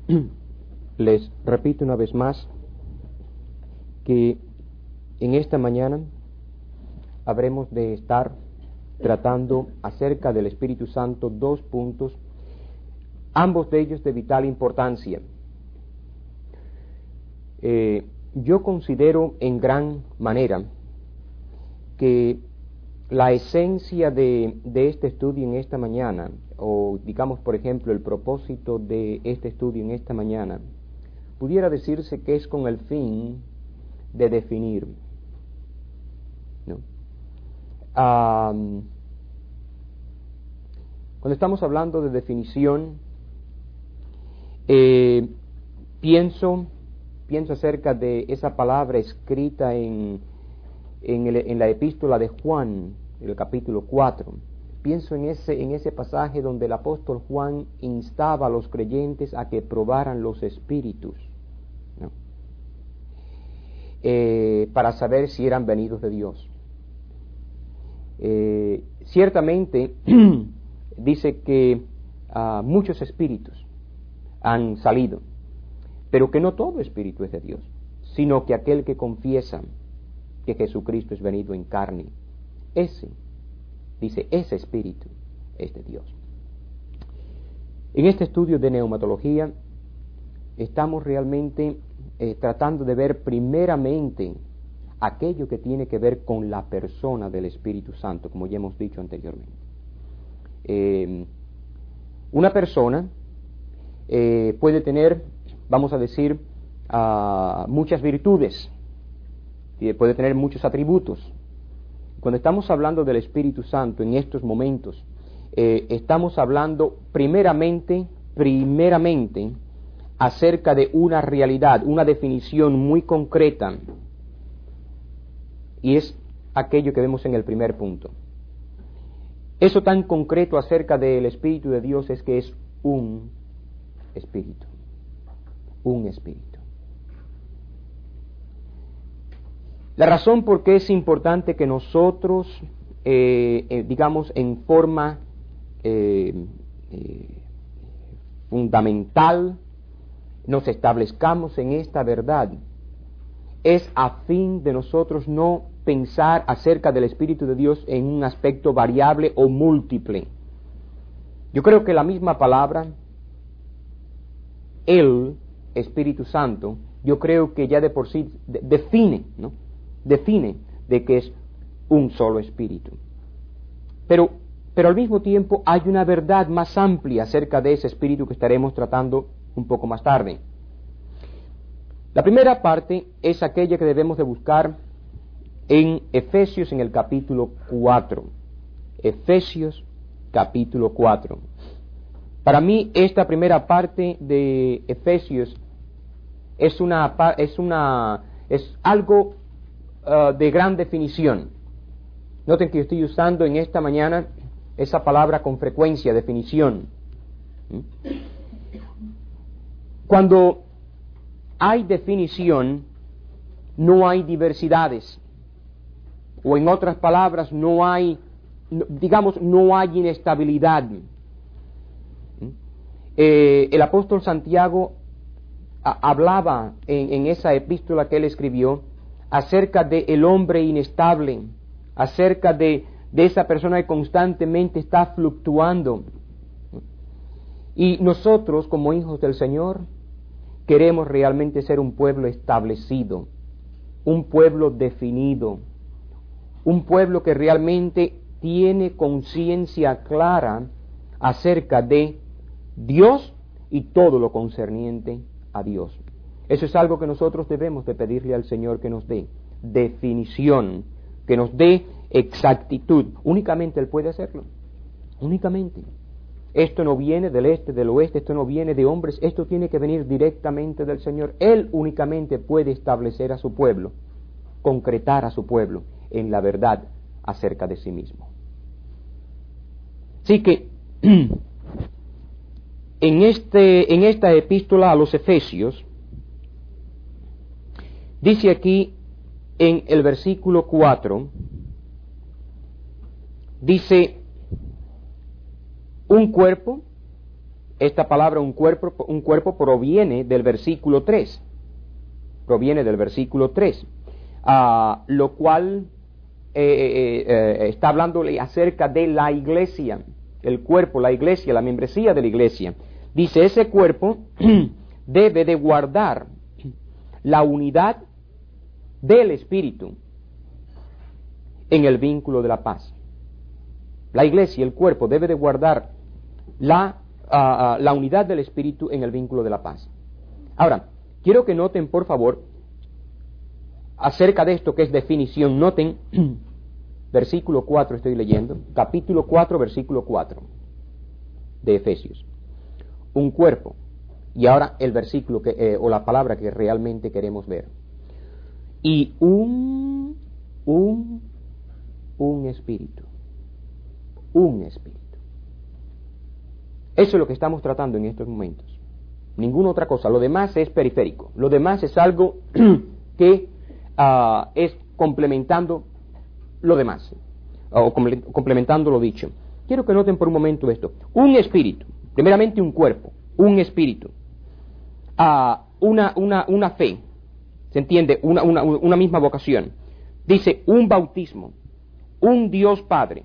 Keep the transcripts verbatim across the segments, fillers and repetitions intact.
les repito una vez más que en esta mañana habremos de estar tratando acerca del Espíritu Santo dos puntos, ambos de ellos de vital importancia. Eh, yo considero en gran manera que la esencia de, de este estudio en esta mañana, o digamos por ejemplo el propósito de este estudio en esta mañana, pudiera decirse que es con el fin de definir, ¿no? Um, cuando estamos hablando de definición, eh, pienso, pienso acerca de esa palabra escrita en, en, el, en la epístola de Juan, el capítulo cuatro. Pienso en ese, en ese pasaje donde el apóstol Juan instaba a los creyentes a que probaran los espíritus, ¿no? eh, para saber si eran venidos de Dios. Eh, ciertamente dice que uh, muchos espíritus han salido, pero que no todo espíritu es de Dios, sino que aquel que confiesa que Jesucristo es venido en carne, ese, dice, ese espíritu es de Dios. En este estudio de neumatología estamos realmente eh, tratando de ver primeramente aquello que tiene que ver con la persona del Espíritu Santo, como ya hemos dicho anteriormente. Eh, una persona eh, puede tener, vamos a decir, uh, muchas virtudes, puede tener muchos atributos. Cuando estamos hablando del Espíritu Santo en estos momentos, eh, estamos hablando primeramente, primeramente acerca de una realidad, una definición muy concreta, y es aquello que vemos en el primer punto. Eso tan concreto acerca del Espíritu de Dios es que es un Espíritu, un Espíritu. La razón por qué es importante que nosotros, eh, eh, digamos, en forma eh, eh, fundamental, nos establezcamos en esta verdad, es a fin de nosotros no pensar acerca del Espíritu de Dios en un aspecto variable o múltiple. Yo creo que la misma palabra, el Espíritu Santo, yo creo que ya de por sí de, define, ¿no? define de que es un solo Espíritu. Pero, pero al mismo tiempo hay una verdad más amplia acerca de ese Espíritu que estaremos tratando un poco más tarde. La primera parte es aquella que debemos de buscar en Efesios en el capítulo cuatro. Efesios capítulo cuatro. Para mí esta primera parte de Efesios es una es una es algo uh, de gran definición. Noten que yo estoy usando en esta mañana esa palabra con frecuencia, definición. Cuando hay definición, no hay diversidades, o en otras palabras, no hay, digamos, no hay inestabilidad. Eh, el apóstol Santiago a, hablaba en, en esa epístola que él escribió acerca de el hombre inestable, acerca de, de esa persona que constantemente está fluctuando. Y nosotros, como hijos del Señor, queremos realmente ser un pueblo establecido, un pueblo definido, un pueblo que realmente tiene conciencia clara acerca de Dios y todo lo concerniente a Dios. Eso es algo que nosotros debemos de pedirle al Señor que nos dé definición, que nos dé exactitud. Únicamente Él puede hacerlo, únicamente. Esto no viene del este, del oeste, esto no viene de hombres, esto tiene que venir directamente del Señor. Él únicamente puede establecer a su pueblo, concretar a su pueblo en la verdad acerca de sí mismo. Así que en, este, en esta epístola a los Efesios, dice aquí en el versículo cuatro, dice, un cuerpo esta palabra un cuerpo, un cuerpo proviene del versículo tres. Proviene del versículo tres. Uh, lo cual eh, eh, eh, está hablándole acerca de la iglesia. El cuerpo, la iglesia, la membresía de la iglesia. Dice, ese cuerpo debe de guardar la unidad del Espíritu en el vínculo de la paz. La iglesia, el cuerpo, debe de guardar la, uh, uh, la unidad del Espíritu en el vínculo de la paz. Ahora, quiero que noten, por favor, acerca de esto que es definición, noten, versículo cuatro estoy leyendo, capítulo cuatro, versículo cuatro de Efesios. Un cuerpo. Y ahora el versículo que, eh, o la palabra que realmente queremos ver. Y un, un, un espíritu. Un espíritu. Eso es lo que estamos tratando en estos momentos. Ninguna otra cosa. Lo demás es periférico. Lo demás es algo que uh, es complementando lo demás. O complementando lo dicho. Quiero que noten por un momento esto. Un espíritu. Primeramente un cuerpo. Un espíritu. Uh, una, una, una fe. ¿Se entiende? Una, una, una misma vocación. Dice un bautismo. Un Dios Padre.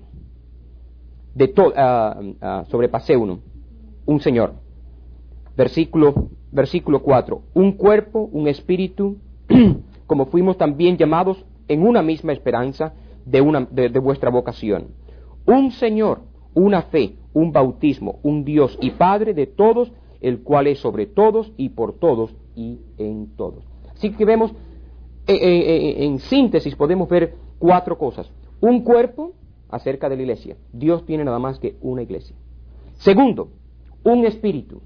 De to, uh, uh, sobrepasé uno, un Señor. Versículo, versículo cuatro. Un cuerpo, un espíritu, como fuimos también llamados en una misma esperanza de, una, de, de vuestra vocación. Un Señor, una fe, un bautismo, un Dios y Padre de todos, el cual es sobre todos y por todos y en todos. Así que vemos, eh, eh, en síntesis podemos ver cuatro cosas. Un cuerpo, acerca de la iglesia. Dios tiene nada más que una iglesia. Segundo, un espíritu.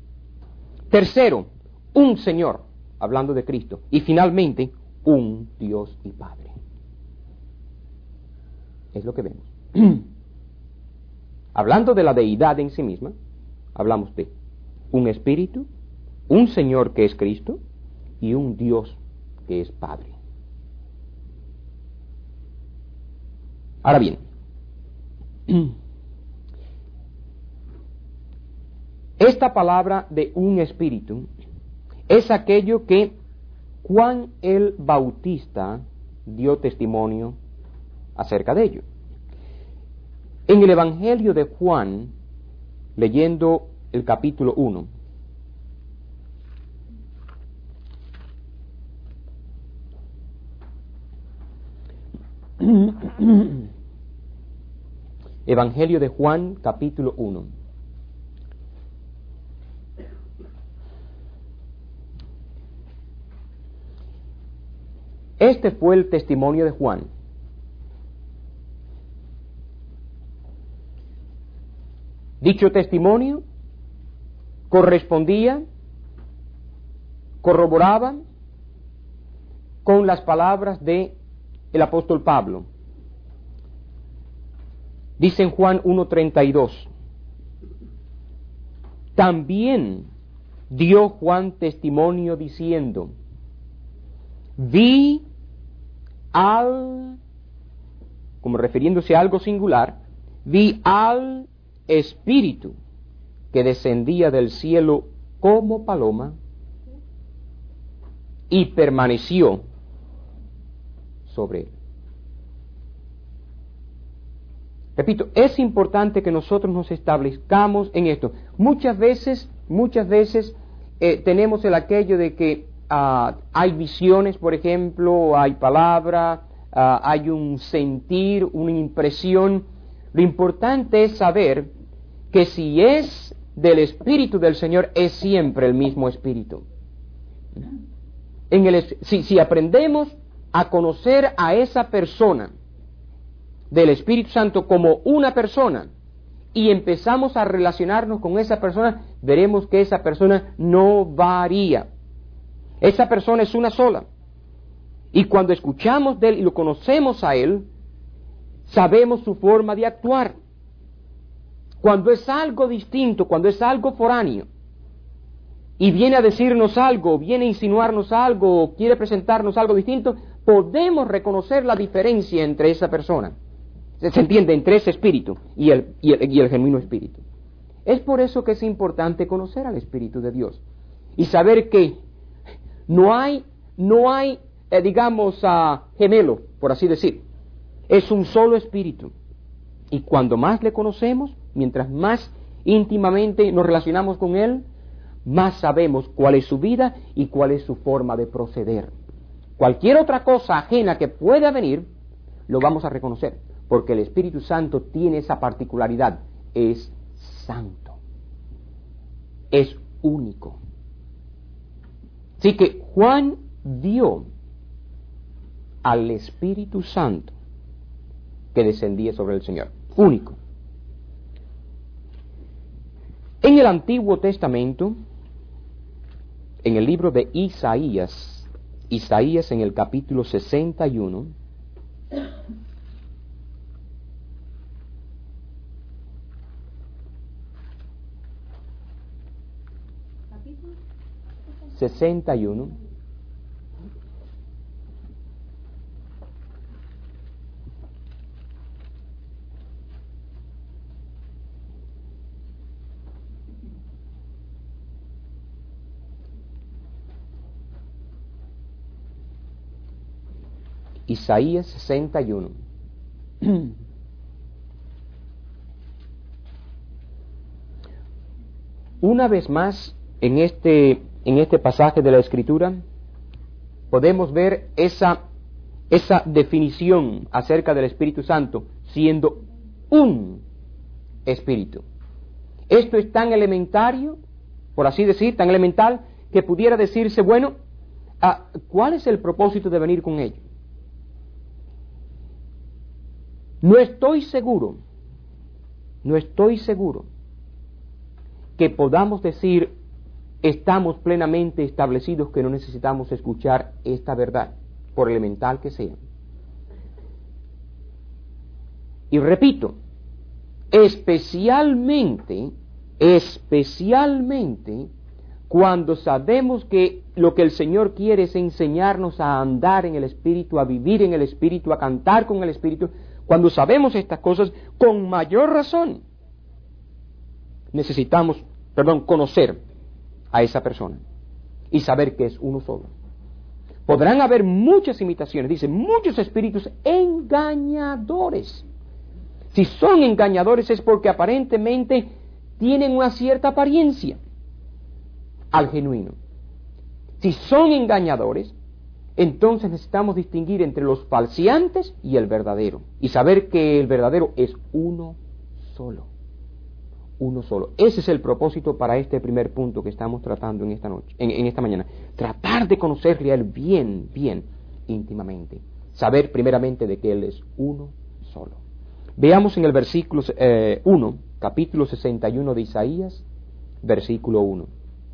Tercero, un Señor, hablando de Cristo. Y finalmente, un Dios y Padre. Es lo que vemos. Hablando de la deidad en sí misma, hablamos de un espíritu, un Señor que es Cristo y un Dios que es Padre. Ahora bien, esta palabra de un espíritu es aquello que Juan el Bautista dio testimonio acerca de ello. En el Evangelio de Juan, leyendo el capítulo uno, Evangelio de Juan, capítulo uno. Este fue el testimonio de Juan. Dicho testimonio correspondía, corroboraba con las palabras de el apóstol Pablo. Dice en Juan uno treinta y dos, también dio Juan testimonio diciendo, vi al, como refiriéndose a algo singular, vi al Espíritu que descendía del cielo como paloma y permaneció sobre él. Repito, es importante que nosotros nos establezcamos en esto. Muchas veces, muchas veces eh, tenemos el aquello de que uh, hay visiones, por ejemplo, hay palabra, uh, hay un sentir, una impresión. Lo importante es saber que si es del Espíritu del Señor, es siempre el mismo Espíritu. En el, si, si aprendemos a conocer a esa persona del Espíritu Santo como una persona y empezamos a relacionarnos con esa persona, veremos que esa persona no varía. Esa persona es una sola. Y cuando escuchamos de él y lo conocemos a él, sabemos su forma de actuar. Cuando es algo distinto, cuando es algo foráneo, y viene a decirnos algo, viene a insinuarnos algo, o quiere presentarnos algo distinto, podemos reconocer la diferencia entre esa persona. Se entiende entre ese espíritu y el, y el, y el genuino espíritu. Es por eso que es importante conocer al Espíritu de Dios y saber que no hay, no hay, eh, digamos, uh, gemelo, por así decir. Es un solo Espíritu. Y cuando más le conocemos, mientras más íntimamente nos relacionamos con Él, más sabemos cuál es su vida y cuál es su forma de proceder. Cualquier otra cosa ajena que pueda venir, lo vamos a reconocer, porque el Espíritu Santo tiene esa particularidad, es santo, es único. Así que Juan vio al Espíritu Santo que descendía sobre el Señor, único. En el Antiguo Testamento, en el libro de Isaías, Isaías en el capítulo sesenta y uno, sesenta y uno, Isaías sesenta y uno. Una vez más, en este, en este pasaje de la Escritura, podemos ver esa, esa definición acerca del Espíritu Santo, siendo un Espíritu. Esto es tan elementario, por así decir, tan elemental, que pudiera decirse, bueno, ¿cuál es el propósito de venir con ello? No estoy seguro, no estoy seguro que podamos decir estamos plenamente establecidos que no necesitamos escuchar esta verdad, por elemental que sea. Y repito, especialmente, especialmente cuando sabemos que lo que el Señor quiere es enseñarnos a andar en el Espíritu, a vivir en el Espíritu, a cantar con el Espíritu. Cuando sabemos estas cosas, con mayor razón, necesitamos, perdón, conocer a esa persona y saber que es uno solo. Podrán haber muchas imitaciones, dice, muchos espíritus engañadores. Si son engañadores es porque aparentemente tienen una cierta apariencia al genuino. Si son engañadores, entonces necesitamos distinguir entre los falseantes y el verdadero, y saber que el verdadero es uno solo, uno solo. Ese es el propósito para este primer punto que estamos tratando en esta noche, en, en esta mañana. Tratar de conocerle a Él bien, bien, íntimamente. Saber primeramente de que Él es uno solo. Veamos en el versículo eh, uno, capítulo sesenta y uno de Isaías, versículo uno.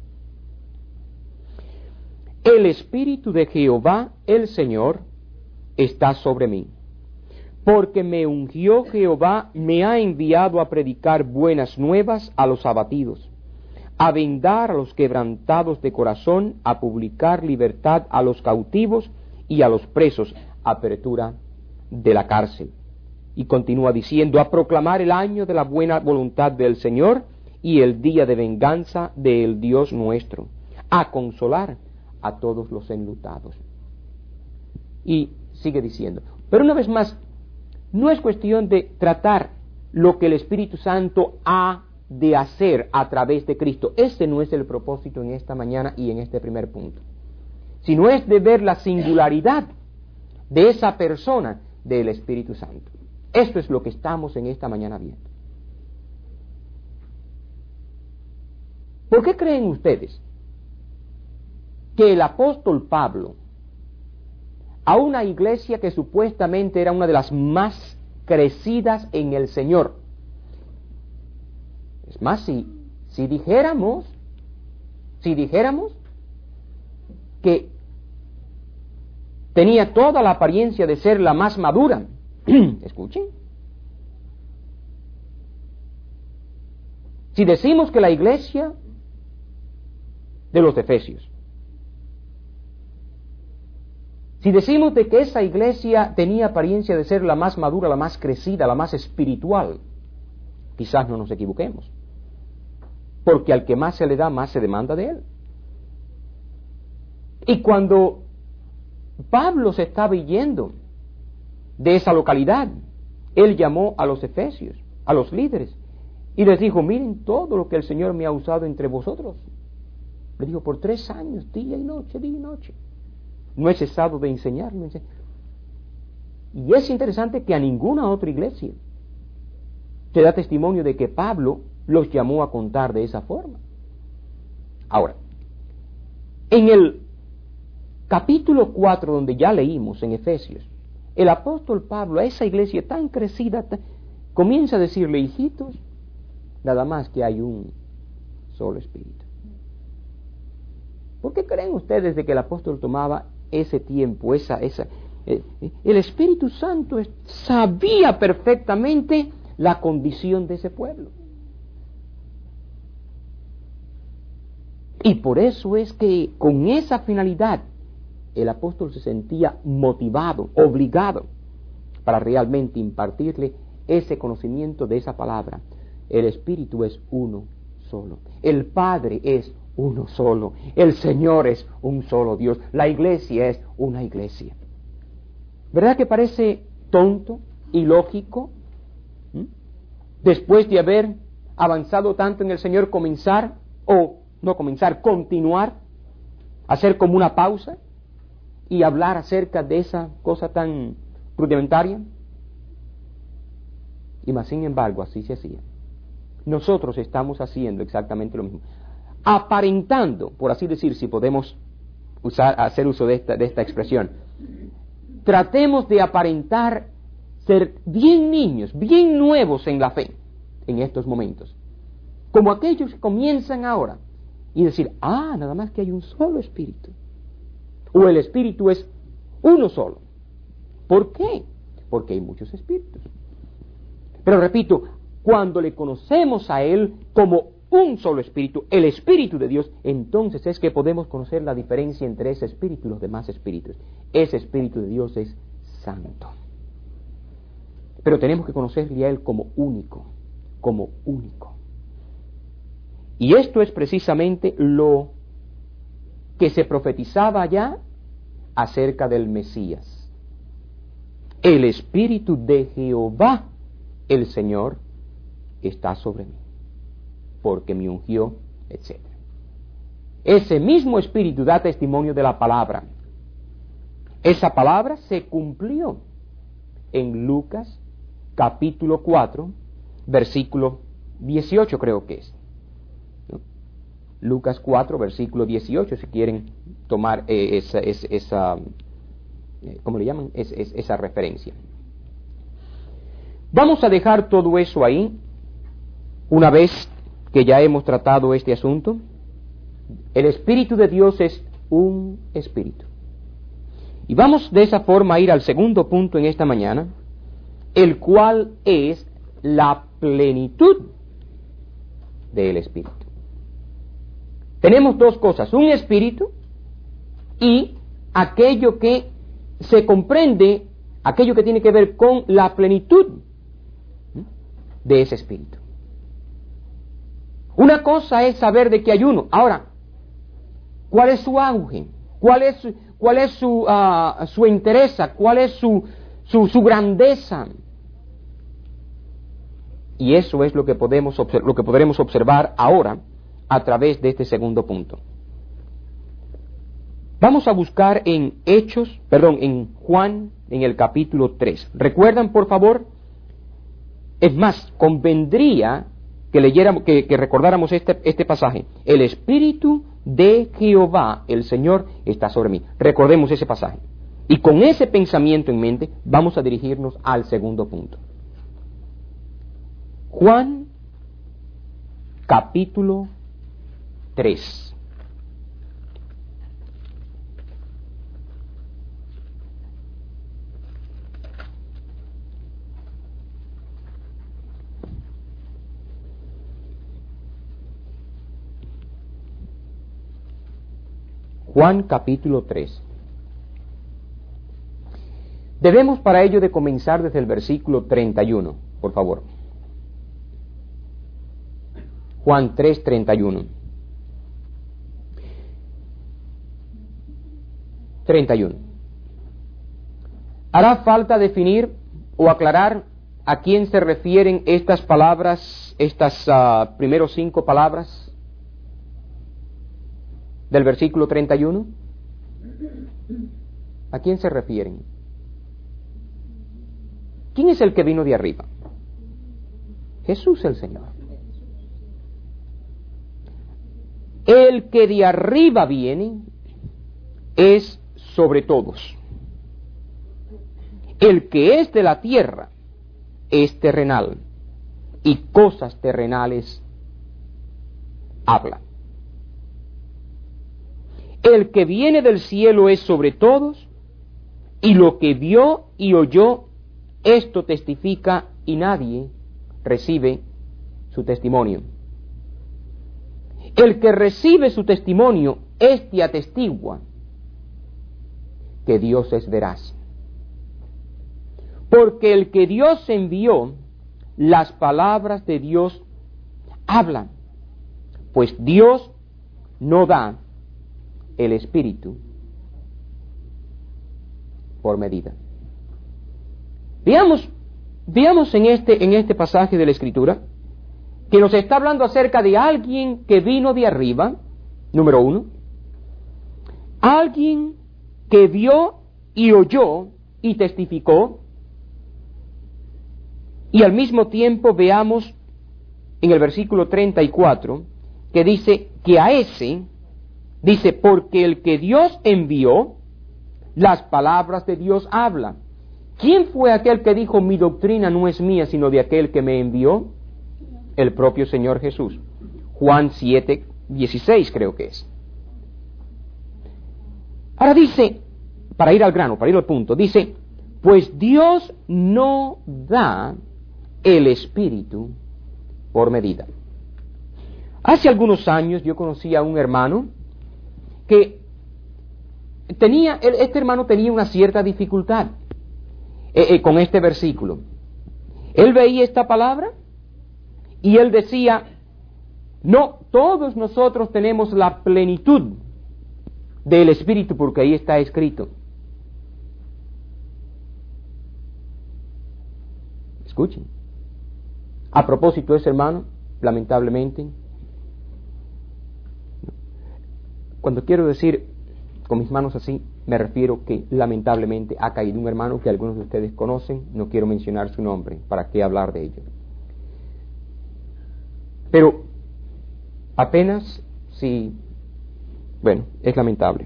El Espíritu de Jehová, el Señor, está sobre mí, porque me ungió Jehová, me ha enviado a predicar buenas nuevas a los abatidos, a vendar a los quebrantados de corazón, a publicar libertad a los cautivos y a los presos, apertura de la cárcel. Y continúa diciendo, a proclamar el año de la buena voluntad del Señor y el día de venganza del Dios nuestro, a consolar a todos los enlutados. Y sigue diciendo, pero una vez más, no es cuestión de tratar lo que el Espíritu Santo ha de hacer a través de Cristo. Este no es el propósito en esta mañana y en este primer punto, sino es de ver la singularidad de esa persona del Espíritu Santo. Esto es lo que estamos en esta mañana viendo. ¿Por qué creen ustedes que el apóstol Pablo, a una iglesia que supuestamente era una de las más crecidas en el Señor, es más, si, si dijéramos, si dijéramos que tenía toda la apariencia de ser la más madura, escuchen, si decimos que la iglesia de los Efesios, si decimos de que esa iglesia tenía apariencia de ser la más madura, la más crecida, la más espiritual, quizás no nos equivoquemos. porque al que más se le da, más se demanda de él. Y cuando Pablo se estaba yendo de esa localidad, él llamó a los efesios, a los líderes, y les dijo: miren todo lo que el Señor me ha usado entre vosotros. Le dijo: por tres años, día y noche, día y noche, no he cesado de enseñarlo. Y es interesante que a ninguna otra iglesia se da testimonio de que Pablo los llamó a contar de esa forma. Ahora, en el capítulo cuatro, donde ya leímos en Efesios, el apóstol Pablo a esa iglesia tan crecida tan, comienza a decirle: hijitos, nada más que hay un solo espíritu. ¿Por qué creen ustedes de que el apóstol tomaba ese tiempo, esa, esa, eh, el Espíritu Santo sabía perfectamente la condición de ese pueblo? Y por eso es que con esa finalidad el apóstol se sentía motivado, obligado, para realmente impartirle ese conocimiento de esa palabra. El Espíritu es uno solo. El Padre es uno solo. El Señor es un solo Dios. La iglesia es una iglesia. ¿Verdad que parece tonto, ilógico? ¿Mm? Después de haber avanzado tanto en el Señor, comenzar, o no comenzar, continuar, hacer como una pausa y hablar acerca de esa cosa tan rudimentaria. Y más sin embargo, así se hacía. Nosotros estamos haciendo exactamente lo mismo, aparentando, por así decir, si podemos usar, hacer uso de esta, de esta expresión. Tratemos de aparentar ser bien niños, bien nuevos en la fe en estos momentos, como aquellos que comienzan ahora, y decir: ah, nada más que hay un solo espíritu, o el espíritu es uno solo. ¿Por qué? Porque hay muchos espíritus. Pero repito, cuando le conocemos a Él como un solo espíritu, el Espíritu de Dios, entonces es que podemos conocer la diferencia entre ese espíritu y los demás espíritus. Ese Espíritu de Dios es santo. Pero tenemos que conocerle a Él como único, como único. Y esto es precisamente lo que se profetizaba ya acerca del Mesías. El Espíritu de Jehová, el Señor, está sobre mí, porque me ungió, etcétera. Ese mismo Espíritu da testimonio de la palabra. Esa palabra se cumplió en Lucas capítulo cuatro, versículo dieciocho, creo que es. ¿No? Lucas cuatro, versículo dieciocho, si quieren tomar eh, esa, esa, esa eh, ¿cómo le llaman? Es, es, esa referencia. Vamos a dejar todo eso ahí, una vez que ya hemos tratado este asunto. El Espíritu de Dios es un Espíritu. Y vamos de esa forma a ir al segundo punto en esta mañana, el cual es la plenitud del Espíritu. Tenemos dos cosas: un Espíritu y aquello que se comprende, aquello que tiene que ver con la plenitud de ese Espíritu. Una cosa es saber de que hay uno. Ahora, ¿cuál es su auge? ¿Cuál es, cuál es su, uh, su interés? ¿Cuál es su, su, su grandeza? Y eso es lo que podemos observ- lo que podremos observar ahora a través de este segundo punto. Vamos a buscar en Hechos, perdón, en Juan, en el capítulo tres. ¿Recuerdan, por favor? Es más, convendría que leyéramos, que, que recordáramos este, este pasaje. El Espíritu de Jehová, el Señor, está sobre mí. Recordemos ese pasaje. Y con ese pensamiento en mente, vamos a dirigirnos al segundo punto. Juan, capítulo tres. Juan capítulo tres. Debemos para ello de comenzar desde el versículo treinta y uno, por favor. Juan tres, treinta y uno. treinta y uno. ¿Hará falta definir o aclarar a quién se refieren estas palabras, estas uh, primeros cinco palabras del versículo treinta y uno? ¿A quién se refieren? ¿Quién es el que vino de arriba? Jesús el Señor. El que de arriba viene es sobre todos. El que es de la tierra es terrenal, y cosas terrenales habla. El que viene del cielo es sobre todos, y lo que vio y oyó, esto testifica, y nadie recibe su testimonio. El que recibe su testimonio, éste atestigua que Dios es veraz. Porque el que Dios envió, las palabras de Dios hablan, pues Dios no da el Espíritu por medida. Veamos, veamos en este, en este pasaje de la Escritura, que nos está hablando acerca de alguien que vino de arriba, número uno, alguien que vio y oyó y testificó. Y al mismo tiempo veamos en el versículo treinta y cuatro que dice que a ese, dice, porque el que Dios envió, las palabras de Dios habla. ¿Quién fue aquel que dijo, mi doctrina no es mía, sino de aquel que me envió? El propio Señor Jesús. Juan siete, dieciséis creo que es. Ahora dice, para ir al grano, para ir al punto, dice, pues Dios no da el Espíritu por medida. Hace algunos años yo conocí a un hermano que tenía, este hermano tenía una cierta dificultad eh, eh, con este versículo. Él veía esta palabra y él decía, no, todos nosotros tenemos la plenitud del Espíritu porque ahí está escrito. Escuchen. A propósito, ese hermano, lamentablemente, cuando quiero decir con mis manos así, me refiero que lamentablemente ha caído un hermano que algunos de ustedes conocen, no quiero mencionar su nombre, ¿para qué hablar de ello? Pero apenas si, bueno, es lamentable.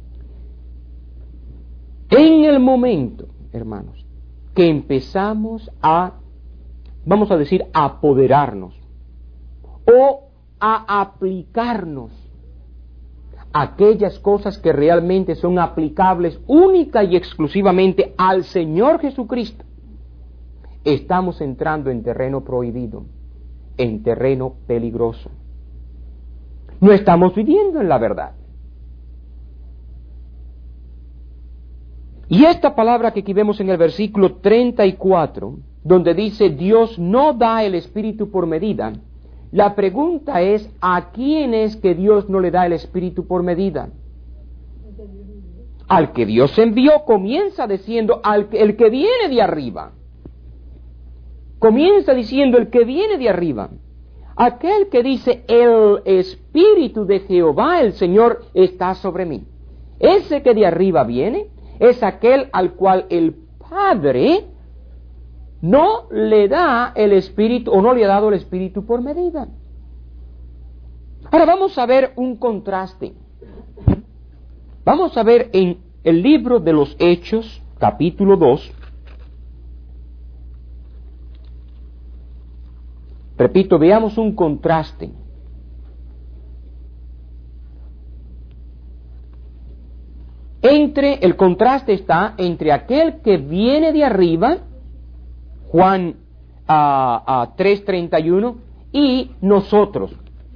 En el momento, hermanos, que empezamos a, vamos a decir, a apoderarnos o a aplicarnos aquellas cosas que realmente son aplicables única y exclusivamente al Señor Jesucristo, estamos entrando en terreno prohibido, en terreno peligroso. No estamos viviendo en la verdad. Y esta palabra que aquí vemos en el versículo treinta y cuatro, donde dice Dios no da el Espíritu por medida, la pregunta es, ¿a quién es que Dios no le da el Espíritu por medida? Al que Dios envió, comienza diciendo, al que, el que viene de arriba. Comienza diciendo, el que viene de arriba. Aquel que dice, el Espíritu de Jehová, el Señor, está sobre mí. Ese que de arriba viene, es aquel al cual el Padre no le da el Espíritu, o no le ha dado el Espíritu por medida. Ahora vamos a ver un contraste. Vamos a ver en el libro de los Hechos, capítulo dos. Repito, veamos un contraste. Entre, el contraste está entre aquel que viene de arriba, Juan uh, uh, tres treinta y uno, y nosotros.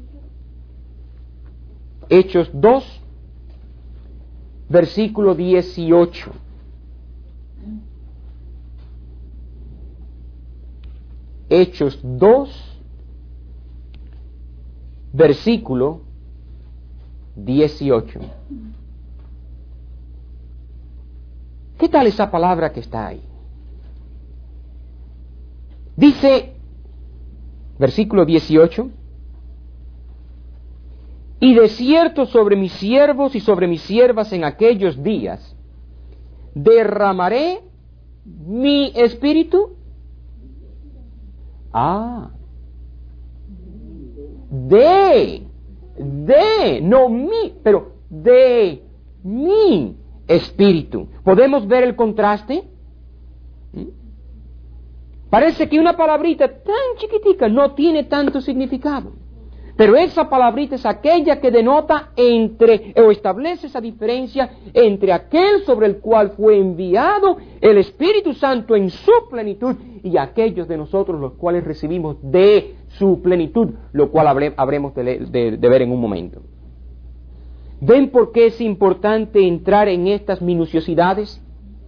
Hechos dos, versículo dieciocho. Hechos dos, versículo dieciocho. ¿Qué tal esa palabra que está ahí? Dice, versículo dieciocho, y de cierto sobre mis siervos y sobre mis siervas en aquellos días derramaré mi espíritu. Ah, de, de, no mi, pero de mi espíritu. ¿Podemos ver el contraste? ¿Mm? Parece que una palabrita tan chiquitica no tiene tanto significado. Pero esa palabrita es aquella que denota entre, o establece esa diferencia entre aquel sobre el cual fue enviado el Espíritu Santo en su plenitud y aquellos de nosotros los cuales recibimos de su plenitud, lo cual habre, habremos de, de, de ver en un momento. ¿Ven por qué es importante entrar en estas minuciosidades?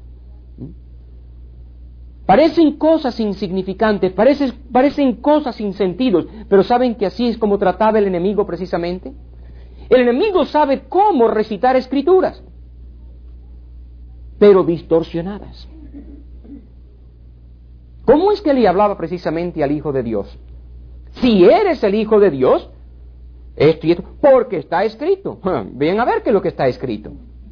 Parecen cosas insignificantes, parecen, parecen cosas sin sentido, pero ¿saben que así es como trataba el enemigo precisamente? El enemigo sabe cómo recitar escrituras, pero distorsionadas. ¿Cómo es que le hablaba precisamente al Hijo de Dios? Si eres el Hijo de Dios, esto y esto, porque está escrito. Ven a ver qué es lo que está escrito.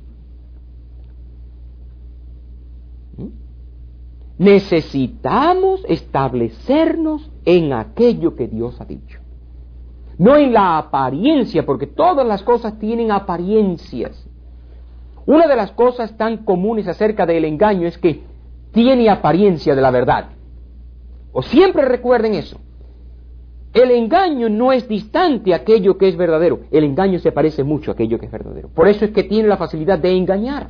Necesitamos establecernos en aquello que Dios ha dicho. No en la apariencia, porque todas las cosas tienen apariencias. Una de las cosas tan comunes acerca del engaño es que tiene apariencia de la verdad. O siempre recuerden eso. El engaño no es distante a aquello que es verdadero. El engaño se parece mucho a aquello que es verdadero. Por eso es que tiene la facilidad de engañar.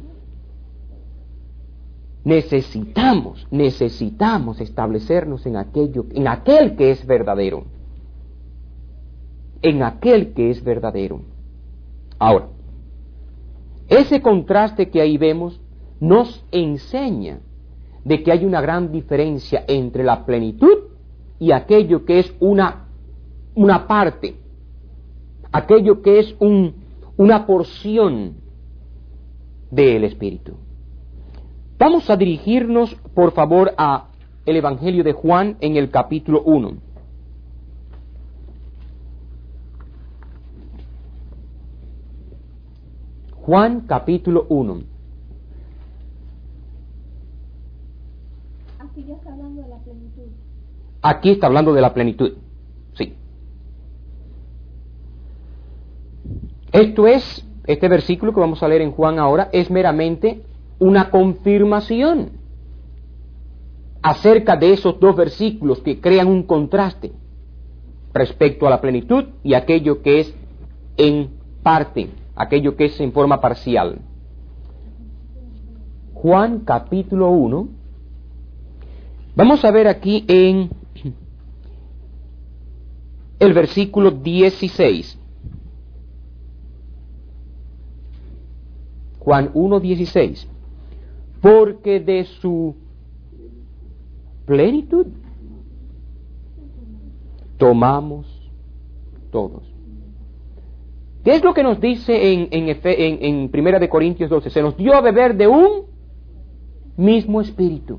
Necesitamos, necesitamos establecernos en aquello, en aquel que es verdadero. En aquel que es verdadero. Ahora, ese contraste que ahí vemos nos enseña de que hay una gran diferencia entre la plenitud y aquello que es una, una parte, aquello que es un, una porción del Espíritu. Vamos a dirigirnos, por favor, a el Evangelio de Juan en el capítulo uno. Juan capítulo uno. Aquí ya está hablando de la plenitud. Aquí está hablando de la plenitud, sí. Esto es, este versículo que vamos a leer en Juan ahora, es meramente una confirmación acerca de esos dos versículos que crean un contraste respecto a la plenitud y aquello que es en parte, aquello que es en forma parcial. Juan capítulo uno. Vamos a ver aquí en el versículo dieciséis. Juan uno, dieciséis. Porque de su plenitud tomamos todos. ¿Qué es lo que nos dice en, en, en, en Primera de Corintios doce? Se nos dio a beber de un mismo espíritu.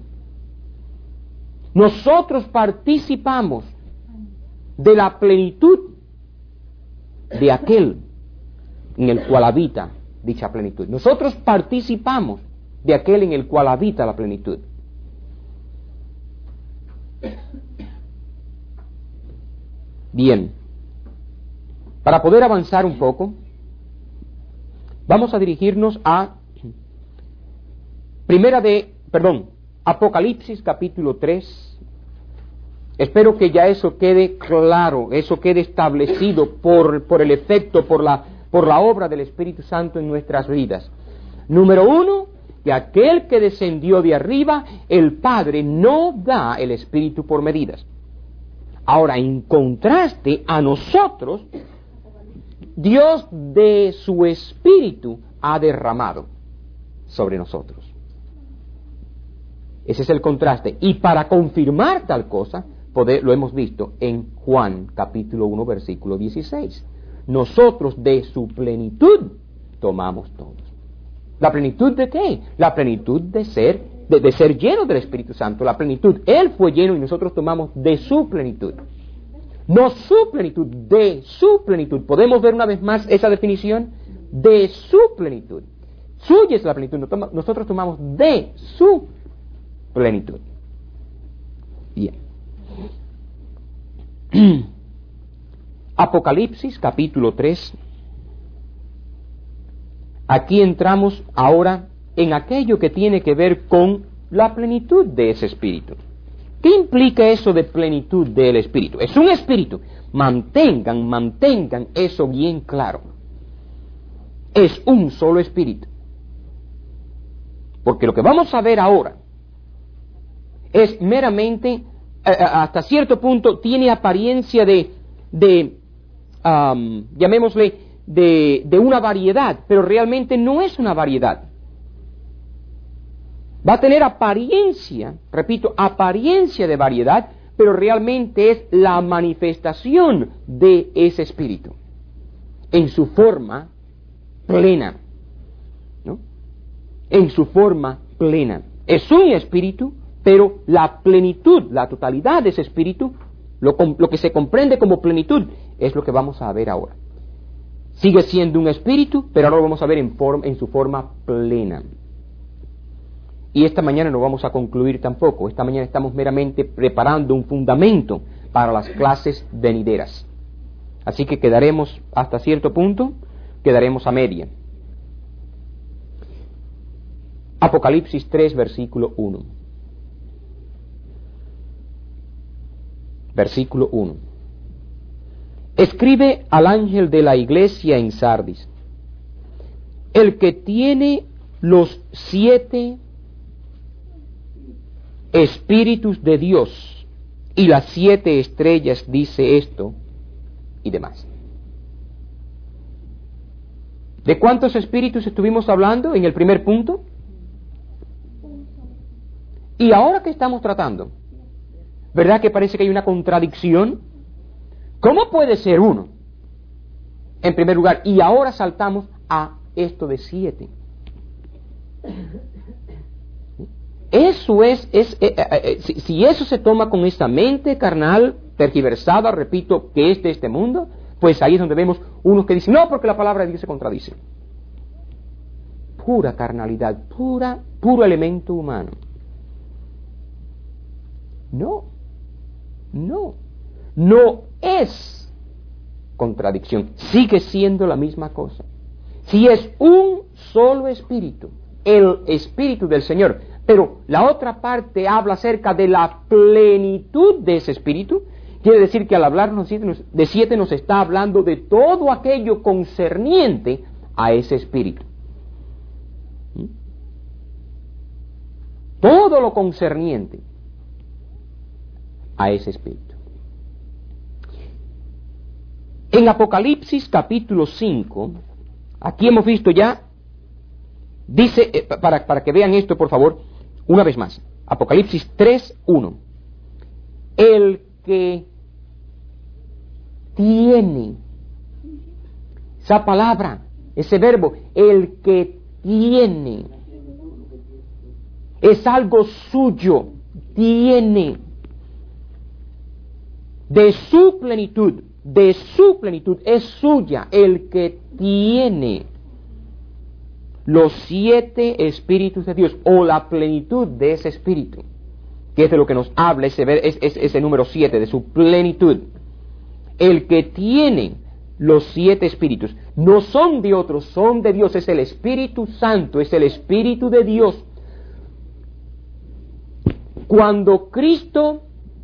Nosotros participamos de la plenitud de aquel en el cual habita dicha plenitud. Nosotros participamos de aquel en el cual habita la plenitud. Bien, para poder avanzar un poco, vamos a dirigirnos a Primera de, perdón, Apocalipsis capítulo tres. Espero que ya eso quede claro, eso quede establecido por, por el efecto, por la, por la obra del Espíritu Santo en nuestras vidas. Número uno, que aquel que descendió de arriba, el Padre no da el Espíritu por medidas. Ahora, en contraste a nosotros, Dios de su Espíritu ha derramado sobre nosotros. Ese es el contraste. Y para confirmar tal cosa, poder, lo hemos visto en Juan capítulo uno versículo dieciséis. Nosotros de su plenitud tomamos todos. ¿La plenitud de qué? La plenitud de ser, de, de ser lleno del Espíritu Santo. La plenitud, Él fue lleno y nosotros tomamos de su plenitud. No su plenitud, de su plenitud. ¿Podemos ver una vez más esa definición? De su plenitud. Suya es la plenitud, nosotros tomamos de su plenitud. Bien. Apocalipsis capítulo tres. Aquí entramos ahora en aquello que tiene que ver con la plenitud de ese espíritu. ¿Qué implica eso de plenitud del espíritu? Es un espíritu. Mantengan, mantengan eso bien claro. Es un solo espíritu. Porque lo que vamos a ver ahora es meramente, hasta cierto punto, tiene apariencia de, de um, llamémosle, de, de una variedad, pero realmente no es una variedad. Va a tener apariencia, repito, apariencia de variedad, pero realmente es la manifestación de ese espíritu en su forma plena, ¿no? En su forma plena. Es un espíritu, pero la plenitud, la totalidad de ese espíritu, lo, lo que se comprende como plenitud, es lo que vamos a ver ahora. Sigue siendo un espíritu, pero ahora lo vamos a ver en, forma, en su forma plena. Y esta mañana no vamos a concluir tampoco. Esta mañana estamos meramente preparando un fundamento para las clases venideras. Así que quedaremos hasta cierto punto, quedaremos a media. Apocalipsis tres, versículo uno. Versículo uno. Escribe al ángel de la iglesia en Sardis: el que tiene los siete espíritus de Dios y las siete estrellas dice esto y demás. ¿De cuántos espíritus estuvimos hablando en el primer punto? ¿Y ahora qué estamos tratando? ¿Verdad que parece que hay una contradicción? ¿Cómo puede ser uno? En primer lugar, y ahora saltamos a esto de siete. Eso es, es eh, eh, eh, si, si eso se toma con esta mente carnal, tergiversada, repito, que es de este mundo, pues ahí es donde vemos unos que dicen, no, porque la palabra de Dios se contradice. Pura carnalidad, pura, puro elemento humano. No, no, no es contradicción, sigue siendo la misma cosa. Si es un solo espíritu, el espíritu del Señor, pero la otra parte habla acerca de la plenitud de ese espíritu, quiere decir que al hablarnos de siete nos está hablando de todo aquello concerniente a ese espíritu. ¿Mm? Todo lo concerniente a ese espíritu. En Apocalipsis capítulo cinco, aquí hemos visto ya, dice, eh, para, para que vean esto por favor, una vez más, Apocalipsis tres, uno. El que tiene, esa palabra, ese verbo, el que tiene, es algo suyo, tiene, de su plenitud, de su plenitud, es suya, el que tiene los siete espíritus de Dios, o la plenitud de ese espíritu, que es de lo que nos habla ese, es, es, ese número siete, de su plenitud. El que tiene los siete espíritus, no son de otros, son de Dios, es el Espíritu Santo, es el Espíritu de Dios. Cuando Cristo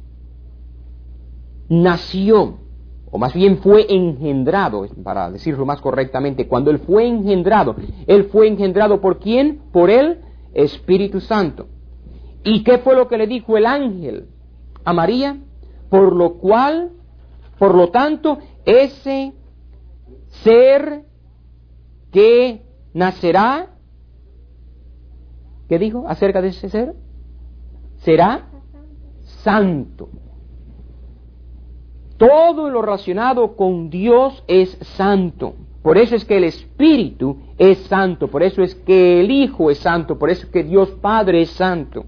nació, o más bien fue engendrado, para decirlo más correctamente, cuando Él fue engendrado, Él fue engendrado ¿por quién? Por el Espíritu Santo. ¿Y qué fue lo que le dijo el ángel a María? Por lo cual, por lo tanto, ese ser que nacerá, ¿qué dijo acerca de ese ser? Será santo. Todo lo relacionado con Dios es santo. Por eso es que el Espíritu es santo. Por eso es que el Hijo es santo. Por eso es que Dios Padre es santo.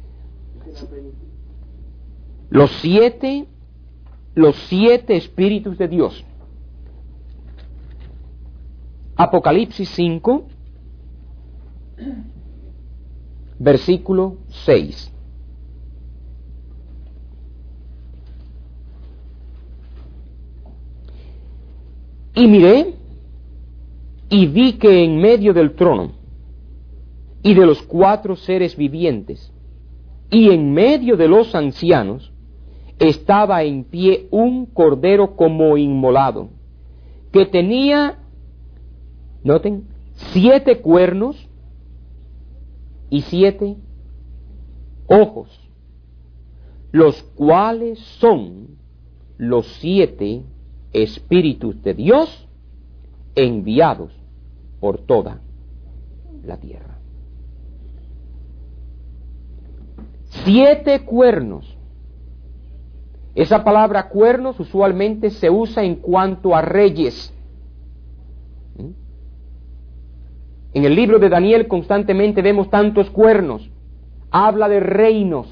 Los siete, los siete Espíritus de Dios. Apocalipsis cinco, versículo seis. Y miré y vi que en medio del trono y de los cuatro seres vivientes y en medio de los ancianos estaba en pie un cordero como inmolado, que tenía, noten, siete cuernos y siete ojos, los cuales son los siete Espíritus de Dios enviados por toda la tierra. Siete cuernos. Esa palabra cuernos usualmente se usa en cuanto a reyes. En el libro de Daniel constantemente vemos tantos cuernos. Habla de reinos.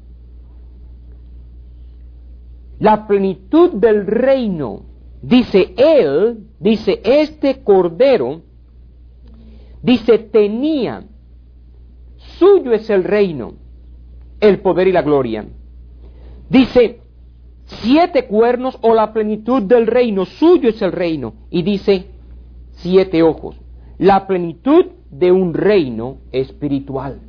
La plenitud del reino, dice él, dice este cordero, dice tenía, suyo es el reino, el poder y la gloria. Dice siete cuernos o la plenitud del reino, suyo es el reino. Y dice siete ojos, la plenitud de un reino espiritual.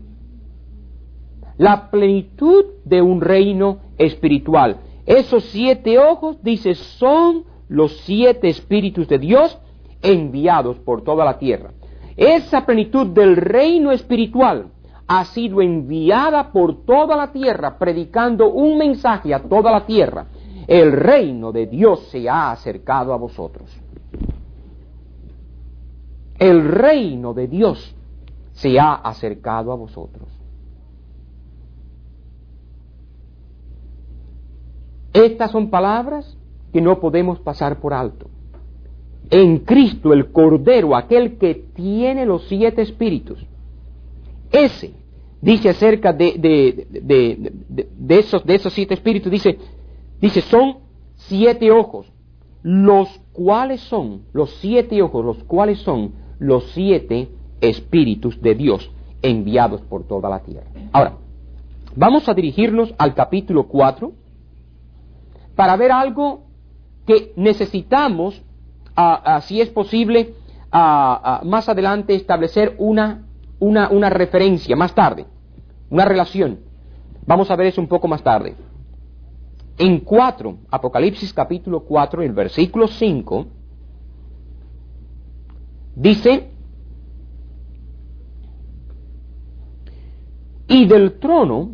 La plenitud de un reino espiritual. Esos siete ojos, dice, son los siete Espíritus de Dios enviados por toda la tierra. Esa plenitud del reino espiritual ha sido enviada por toda la tierra, predicando un mensaje a toda la tierra. El reino de Dios se ha acercado a vosotros. El reino de Dios se ha acercado a vosotros. Estas son palabras que no podemos pasar por alto. En Cristo, el Cordero, aquel que tiene los siete espíritus, ese dice acerca de, de, de, de, de, esos, de esos siete espíritus, dice, dice, son siete ojos, los cuales son, los siete ojos, los cuales son los siete espíritus de Dios enviados por toda la tierra. Ahora, vamos a dirigirnos al capítulo cuatro, para ver algo que necesitamos, uh, uh, si es posible, uh, uh, más adelante establecer una, una, una referencia, más tarde, una relación. Vamos a ver eso un poco más tarde. En cuatro, Apocalipsis capítulo cuatro, el versículo cinco, dice, y del trono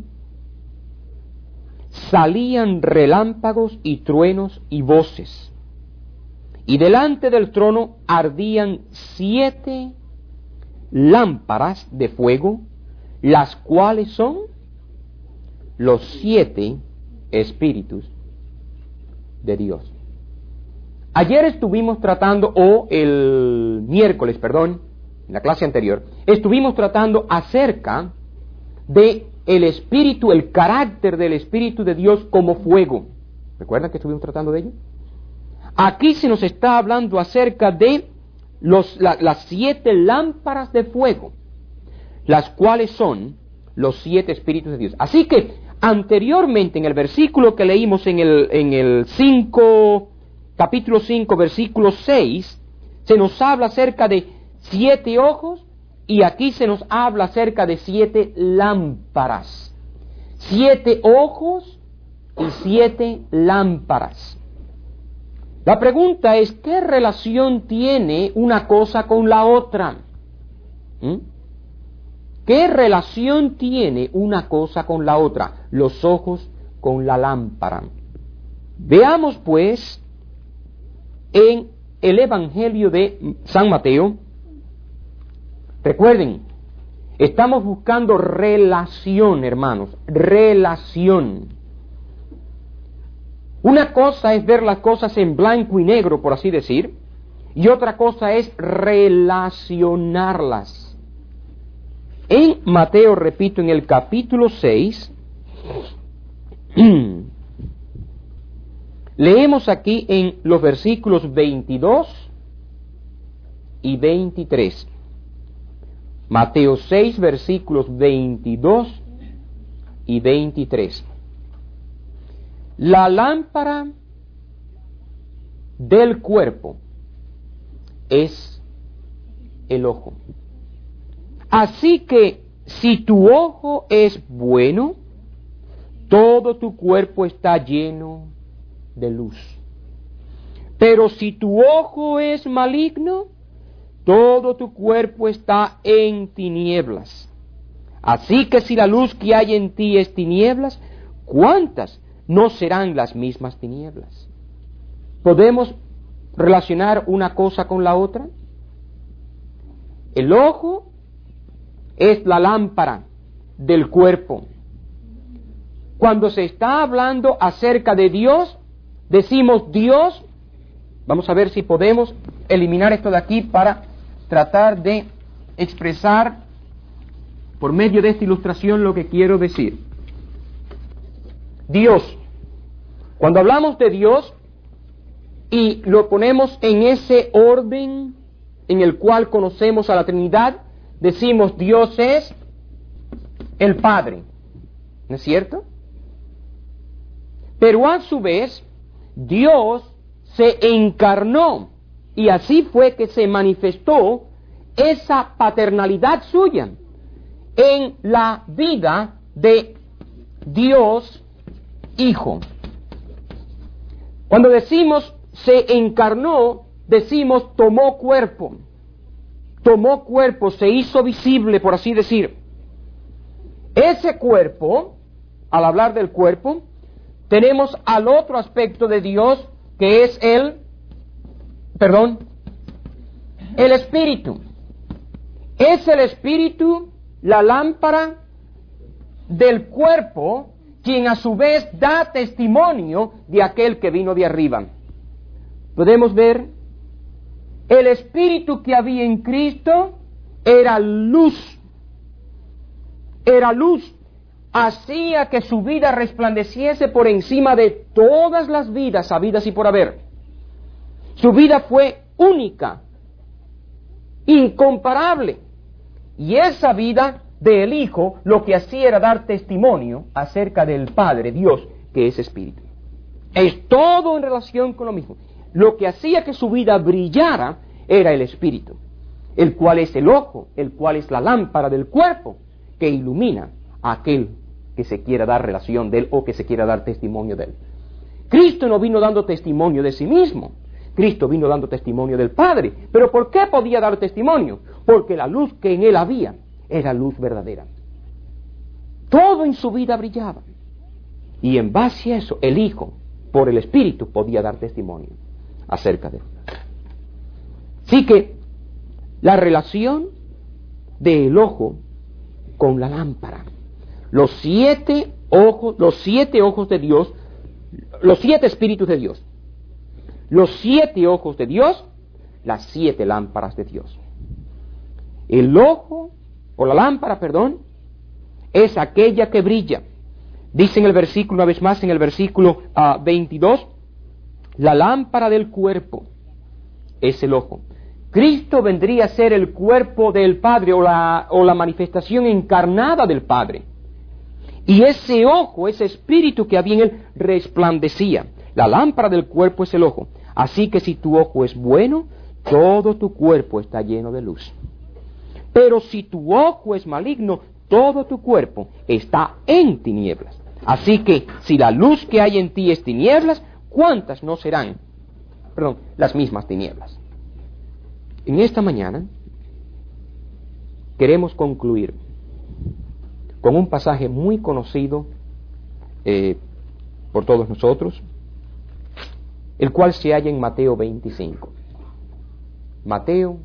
salían relámpagos y truenos y voces, y delante del trono ardían siete lámparas de fuego, las cuales son los siete espíritus de Dios. Ayer estuvimos tratando, o el miércoles, perdón, en la clase anterior, estuvimos tratando acerca de el espíritu, el carácter del Espíritu de Dios como fuego. ¿Recuerdan que estuvimos tratando de ello? Aquí se nos está hablando acerca de los, la, las siete lámparas de fuego, las cuales son los siete espíritus de Dios. Así que anteriormente, en el versículo que leímos en el, en el cinco, capítulo cinco, versículo seis, se nos habla acerca de siete ojos. Y aquí se nos habla acerca de siete lámparas, siete ojos y siete lámparas. La pregunta es, ¿qué relación tiene una cosa con la otra? ¿Mm? ¿Qué relación tiene una cosa con la otra? Los ojos con la lámpara. Veamos pues en el Evangelio de San Mateo. Recuerden, estamos buscando relación, hermanos, relación. Una cosa es ver las cosas en blanco y negro, por así decir, y otra cosa es relacionarlas. En Mateo, repito, en el capítulo seis, leemos aquí en los versículos veintidós y veintitrés. Mateo seis, versículos veintidós y veintitrés. La lámpara del cuerpo es el ojo. Así que si tu ojo es bueno, todo tu cuerpo está lleno de luz. Pero si tu ojo es maligno, todo tu cuerpo está en tinieblas. Así que si la luz que hay en ti es tinieblas, ¿cuántas no serán las mismas tinieblas? ¿Podemos relacionar una cosa con la otra? El ojo es la lámpara del cuerpo. Cuando se está hablando acerca de Dios, decimos Dios. Vamos a ver si podemos eliminar esto de aquí para tratar de expresar por medio de esta ilustración lo que quiero decir. Dios. Cuando hablamos de Dios y lo ponemos en ese orden en el cual conocemos a la Trinidad, decimos Dios es el Padre, ¿no es cierto? Pero a su vez, Dios se encarnó y así fue que se manifestó esa paternalidad suya en la vida de Dios Hijo. Cuando decimos se encarnó, decimos tomó cuerpo. Tomó cuerpo, se hizo visible, por así decir. Ese cuerpo, al hablar del cuerpo, tenemos al otro aspecto de Dios, que es el, perdón, el Espíritu. Es el Espíritu, la lámpara del cuerpo, quien a su vez da testimonio de aquel que vino de arriba. Podemos ver, el Espíritu que había en Cristo era luz, era luz, hacía que su vida resplandeciese por encima de todas las vidas habidas y por haber. Su vida fue única, incomparable, y esa vida del Hijo lo que hacía era dar testimonio acerca del Padre, Dios, que es Espíritu. Es todo en relación con lo mismo. Lo que hacía que su vida brillara era el Espíritu, el cual es el ojo, el cual es la lámpara del cuerpo, que ilumina a aquel que se quiera dar relación de él o que se quiera dar testimonio de él. Cristo no vino dando testimonio de sí mismo, Cristo vino dando testimonio del Padre. ¿Pero por qué podía dar testimonio? Porque la luz que en él había era luz verdadera. Todo en su vida brillaba. Y en base a eso, el Hijo, por el Espíritu, podía dar testimonio acerca de él. Así que la relación del ojo con la lámpara, los siete ojos, los siete ojos de Dios, los siete espíritus de Dios, los siete ojos de Dios, las siete lámparas de Dios. El ojo, o la lámpara, perdón, es aquella que brilla. Dice en el versículo, una vez más, en el versículo uh, veintidós, la lámpara del cuerpo es el ojo. Cristo vendría a ser el cuerpo del Padre, o la, o la manifestación encarnada del Padre. Y ese ojo, ese espíritu que había en él, resplandecía. La lámpara del cuerpo es el ojo. Así que si tu ojo es bueno, todo tu cuerpo está lleno de luz. Pero si tu ojo es maligno, todo tu cuerpo está en tinieblas. Así que si la luz que hay en ti es tinieblas, ¿cuántas no serán, perdón, las mismas tinieblas? En esta mañana queremos concluir con un pasaje muy conocido eh, por todos nosotros, el cual se halla en Mateo veinticinco. Mateo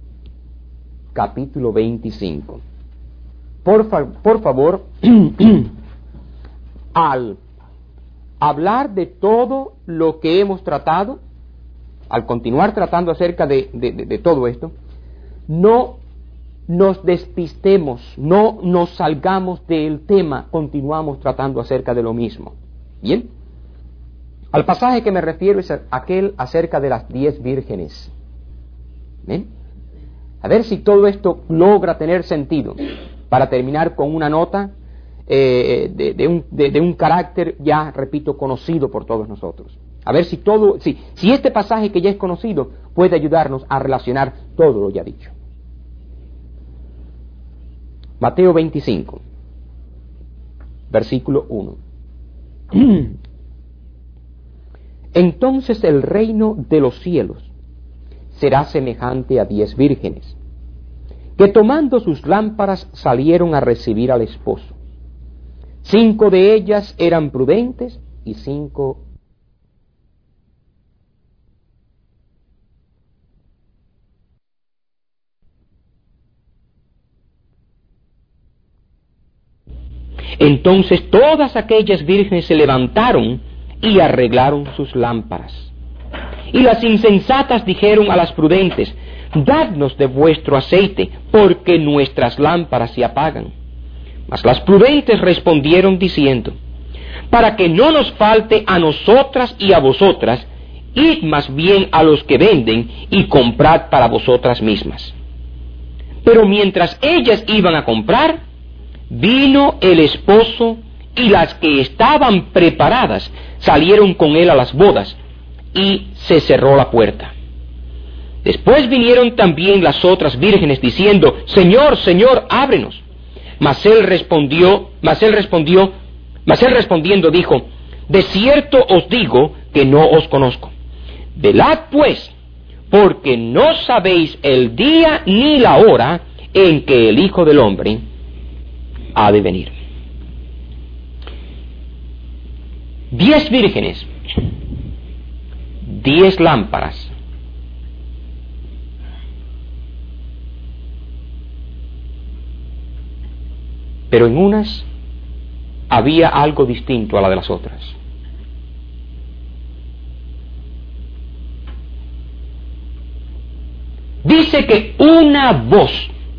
capítulo veinticinco. Por, fa- por favor, al hablar de todo lo que hemos tratado, al continuar tratando acerca de, de, de, de todo esto, no nos despistemos, no nos salgamos del tema, continuamos tratando acerca de lo mismo. ¿Bien? Al pasaje que me refiero es aquel acerca de las diez vírgenes. ¿Bien? A ver si todo esto logra tener sentido, para terminar con una nota eh, de, de, un, de, de un carácter ya, repito, conocido por todos nosotros. A ver si todo, si, si este pasaje que ya es conocido puede ayudarnos a relacionar todo lo ya dicho. Mateo veinticinco, versículo uno. Entonces el reino de los cielos será semejante a diez vírgenes, que tomando sus lámparas salieron a recibir al esposo. Cinco de ellas eran prudentes y cinco Entonces todas aquellas vírgenes se levantaron y arreglaron sus lámparas. Y las insensatas dijeron a las prudentes: dadnos de vuestro aceite, porque nuestras lámparas se apagan. Mas las prudentes respondieron diciendo: para que no nos falte a nosotras y a vosotras, id más bien a los que venden y comprad para vosotras mismas. Pero mientras ellas iban a comprar, vino el esposo, y las que estaban preparadas salieron con él a las bodas, y se cerró la puerta. Después vinieron también las otras vírgenes diciendo: Señor, Señor, ábrenos. Mas él respondió, mas él respondió, mas él respondiendo dijo: de cierto os digo que no os conozco. Velad pues, porque no sabéis el día ni la hora en que el Hijo del Hombre ha de venir. Diez vírgenes, diez lámparas. Pero en unas había algo distinto a la de las otras. Dice que una voz,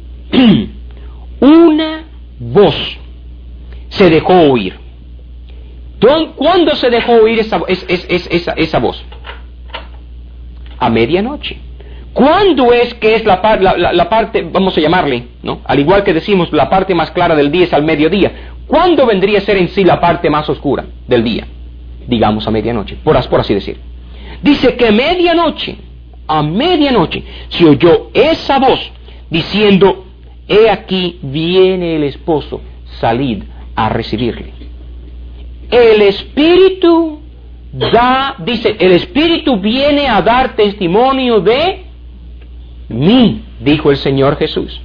una voz se dejó oír. ¿Cuándo se dejó oír esa, es, es, es, esa, esa voz? A medianoche. ¿Cuándo es que es la, la, la, la parte, vamos a llamarle, ¿no? Al igual que decimos la parte más clara del día es al mediodía. ¿Cuándo vendría a ser en sí la parte más oscura del día? Digamos a medianoche, por, por así decir. Dice que a medianoche, a medianoche, se oyó esa voz diciendo: he aquí viene el esposo, salid a recibirle. El Espíritu da, dice, el Espíritu viene a dar testimonio de mí, dijo el Señor Jesús.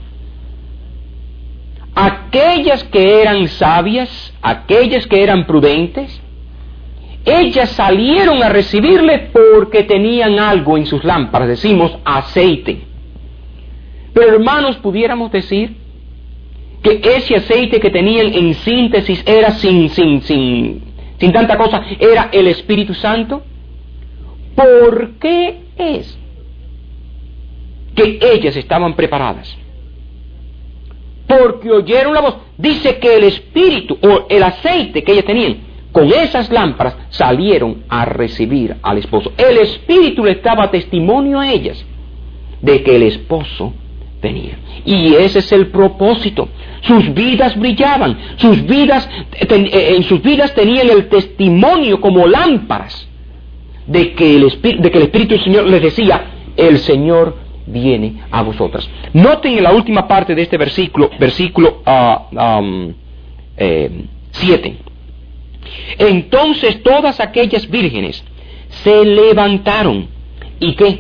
Aquellas que eran sabias, aquellas que eran prudentes, ellas salieron a recibirle porque tenían algo en sus lámparas, decimos aceite. Pero hermanos, pudiéramos decir que ese aceite que tenían en síntesis era sin, sin, sin, sin tanta cosa, era el Espíritu Santo. ¿Por qué es que ellas estaban preparadas? Porque oyeron la voz. Dice que el Espíritu, o el aceite que ellas tenían, con esas lámparas salieron a recibir al esposo. El Espíritu le daba testimonio a ellas de que el esposo venía. Y ese es el propósito. Sus vidas brillaban, sus vidas, en sus vidas tenían el testimonio como lámparas de que el Espíritu, de que el Espíritu del Señor les decía: el Señor viene a vosotras. Noten en la última parte de este versículo, versículo uh, um, eh, siete. Entonces todas aquellas vírgenes se levantaron. ¿Y qué?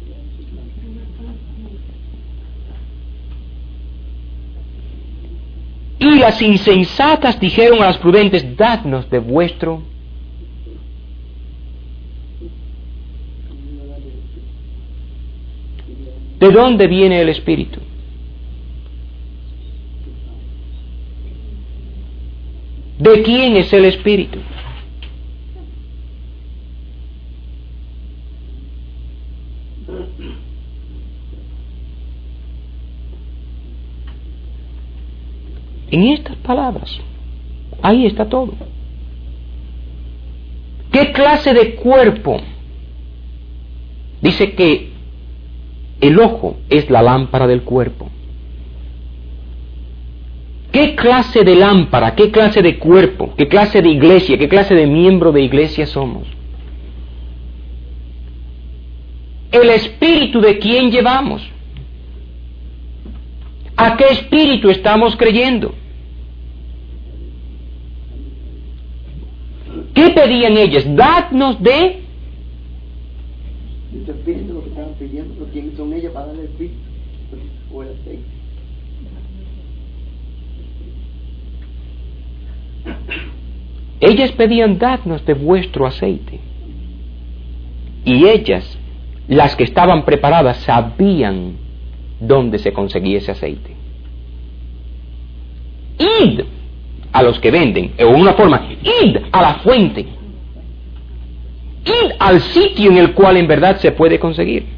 Y las insensatas dijeron a las prudentes: dadnos de vuestro. ¿De dónde viene el Espíritu? ¿De quién es el Espíritu? En estas palabras, ahí está todo. ¿Qué clase de cuerpo? Dice que el ojo es la lámpara del cuerpo. ¿Qué clase de lámpara, qué clase de cuerpo, qué clase de iglesia, qué clase de miembro de iglesia somos? El espíritu de quién llevamos. ¿A qué espíritu estamos creyendo? ¿Qué pedían ellas? Dadnos de... Estoy pidiendo lo que estaban pidiendo, pero ¿quién son ellas para darle el espíritu o el aceite? Ellas pedían, dadnos de vuestro aceite. Y ellas, las que estaban preparadas, sabían dónde se conseguía ese aceite. Id a los que venden, o una forma, id a la fuente. Id al sitio en el cual en verdad se puede conseguir.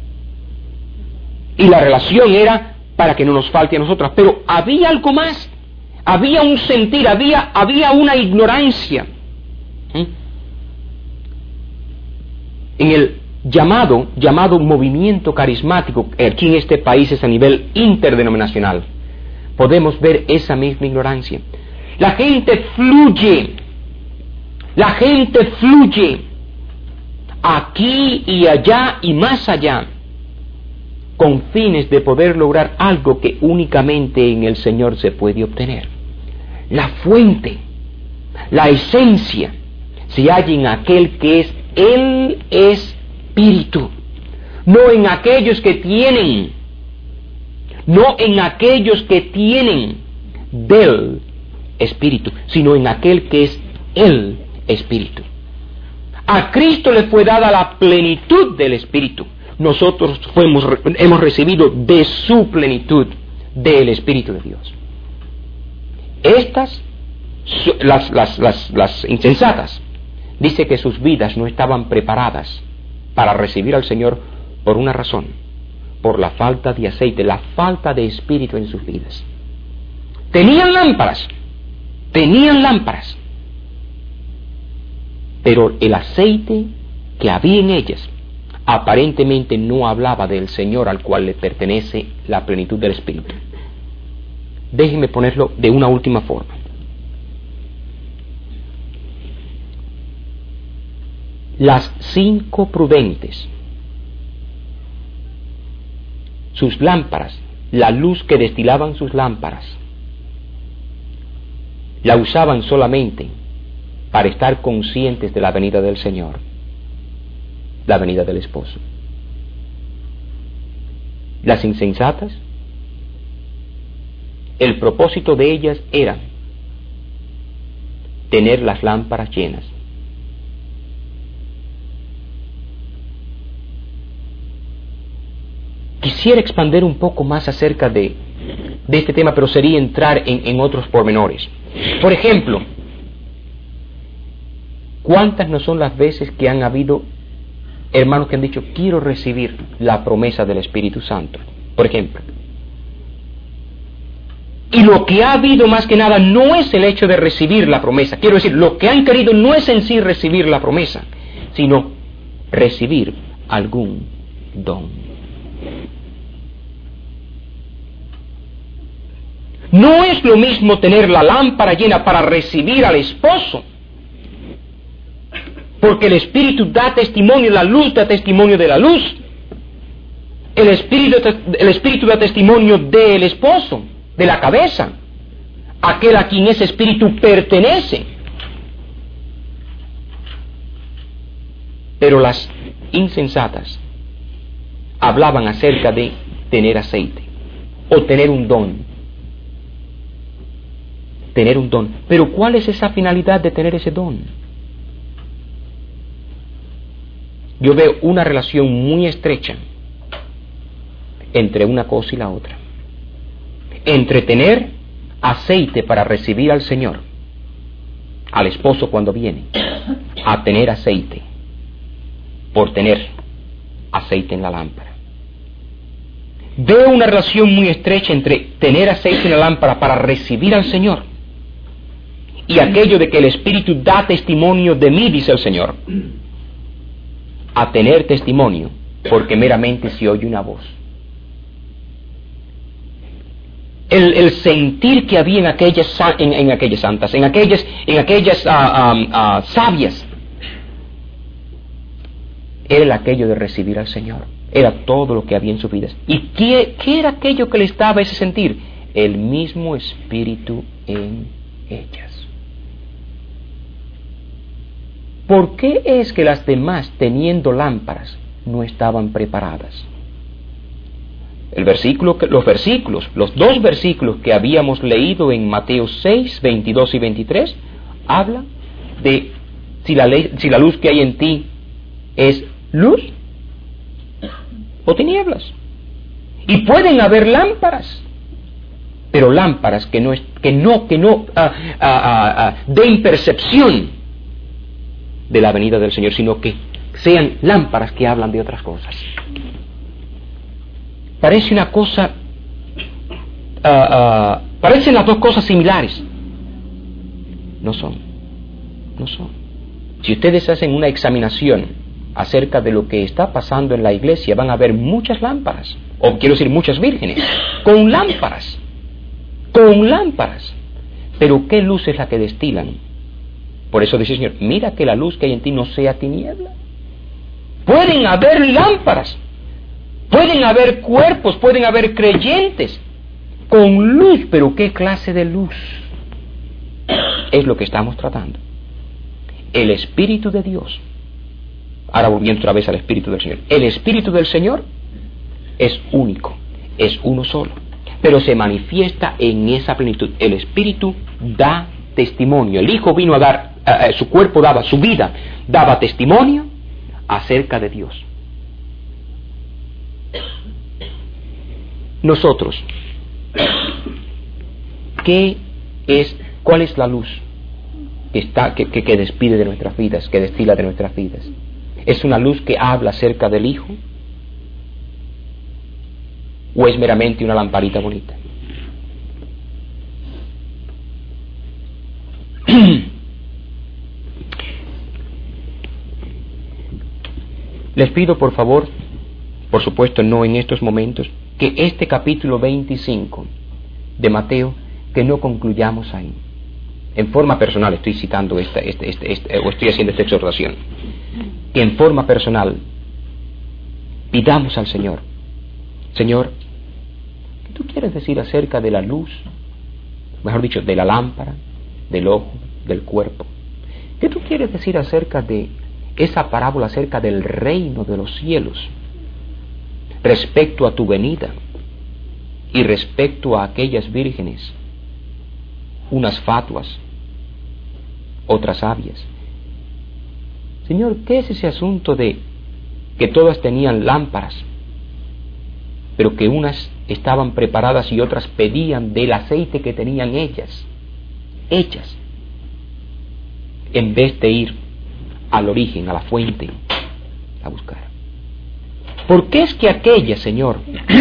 Y la relación era para que no nos falte a nosotras. Pero había algo más. Había un sentir, había, había una ignorancia. ¿Mm? En el llamado, llamado movimiento carismático, aquí en este país es a nivel interdenominacional, podemos ver esa misma ignorancia. La gente fluye, la gente fluye aquí y allá y más allá, con fines de poder lograr algo que únicamente en el Señor se puede obtener. La fuente, la esencia, se halla en aquel que es el Espíritu, no en aquellos que tienen, no en aquellos que tienen del Espíritu, sino en aquel que es el Espíritu. A Cristo le fue dada la plenitud del Espíritu. Nosotros fuimos, hemos recibido de su plenitud del Espíritu de Dios. Estas, las, las, las, las insensatas, dice que sus vidas no estaban preparadas para recibir al Señor por una razón, por la falta de aceite, la falta de Espíritu en sus vidas. Tenían lámparas, tenían lámparas, pero el aceite que había en ellas aparentemente no hablaba del Señor al cual le pertenece la plenitud del Espíritu. Déjenme ponerlo de una última forma. Las cinco prudentes, sus lámparas, la luz que destilaban sus lámparas, la usaban solamente para estar conscientes de la venida del Señor, la venida del esposo. Las insensatas, el propósito de ellas era tener las lámparas llenas. Quisiera expandir un poco más acerca de, de este tema, pero sería entrar en, en otros pormenores. Por ejemplo, ¿cuántas no son las veces que han habido hermanos que han dicho, quiero recibir la promesa del Espíritu Santo? Por ejemplo. Y lo que ha habido más que nada no es el hecho de recibir la promesa. Quiero decir, lo que han querido no es en sí recibir la promesa, sino recibir algún don. No es lo mismo tener la lámpara llena para recibir al esposo, porque el Espíritu da testimonio, la luz da testimonio de la luz. El Espíritu, el Espíritu da testimonio del esposo, de la cabeza, aquel a quien ese Espíritu pertenece. Pero las insensatas hablaban acerca de tener aceite o tener un don. Tener un don. Pero ¿cuál es esa finalidad de tener ese don? Yo veo una relación muy estrecha entre una cosa y la otra. Entre tener aceite para recibir al Señor, al esposo cuando viene, a tener aceite por tener aceite en la lámpara. Veo una relación muy estrecha entre tener aceite en la lámpara para recibir al Señor y aquello de que el Espíritu da testimonio de mí, dice el Señor, a tener testimonio, porque meramente se oye una voz. El, el sentir que había en aquellas, en, en aquellas santas, en aquellas, en aquellas uh, um, uh, sabias, era aquello de recibir al Señor. Era todo lo que había en sus vidas. ¿Y qué, qué era aquello que les daba ese sentir? El mismo Espíritu en ellas. ¿Por qué es que las demás, teniendo lámparas, no estaban preparadas? El versículo, los versículos, los dos versículos que habíamos leído en Mateo seis, veintidós y veintitrés, hablan de si la, ley, si la luz que hay en ti es luz o tinieblas. Y pueden haber lámparas, pero lámparas que no, que no, que no uh, uh, uh, uh, den percepción de la venida del Señor, sino que sean lámparas que hablan de otras cosas. Parece una cosa, uh, uh, parecen las dos cosas similares. No son, no son. Si ustedes hacen una examinación acerca de lo que está pasando en la iglesia, van a ver muchas lámparas, o quiero decir muchas vírgenes, con lámparas, con lámparas. Pero ¿qué luz es la que destilan? Por eso dice el Señor, mira que la luz que hay en ti no sea tiniebla. Pueden haber lámparas, pueden haber cuerpos, pueden haber creyentes con luz, pero ¿qué clase de luz? Es lo que estamos tratando. El Espíritu de Dios. Ahora volviendo otra vez al Espíritu del Señor. El Espíritu del Señor es único, es uno solo, pero se manifiesta en esa plenitud. El Espíritu da testimonio. El Hijo vino a dar, uh, su cuerpo daba, su vida daba testimonio acerca de Dios. Nosotros, ¿qué es, cuál es la luz que está, que, que, que despide de nuestras vidas, que destila de nuestras vidas? ¿Es una luz que habla acerca del Hijo? ¿O es meramente una lamparita bonita? Les pido por favor, por supuesto no en estos momentos, que este capítulo veinticinco de Mateo, que no concluyamos ahí. En forma personal estoy citando esta, este, este, este, o estoy haciendo esta exhortación. Que en forma personal pidamos al Señor, Señor, ¿qué tú quieres decir acerca de la luz? Mejor dicho, de la lámpara, del ojo, del cuerpo. ¿Qué tú quieres decir acerca de esa parábola acerca del reino de los cielos, respecto a tu venida y respecto a aquellas vírgenes, unas fatuas, otras sabias? Señor, ¿qué es ese asunto de que todas tenían lámparas, pero que unas estaban preparadas y otras pedían del aceite que tenían ellas, hechas, en vez de ir al origen, a la fuente, a buscar? ¿Por qué es que aquellas, Señor,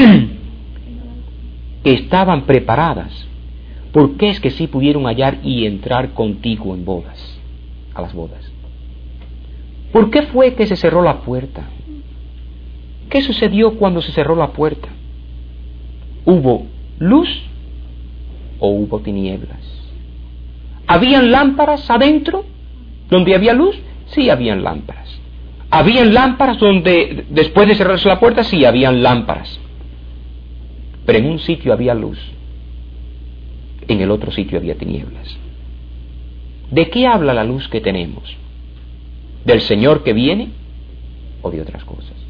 que estaban preparadas, por qué es que sí pudieron hallar y entrar contigo en bodas, a las bodas? ¿Por qué fue que se cerró la puerta? ¿Qué sucedió cuando se cerró la puerta? ¿Hubo luz o hubo tinieblas? ¿Habían lámparas adentro donde había luz? Sí, habían lámparas. ¿Habían lámparas donde después de cerrarse la puerta? Sí, habían lámparas. Pero en un sitio había luz, en el otro sitio había tinieblas. ¿De qué habla la luz que tenemos? ¿Del Señor que viene o de otras cosas?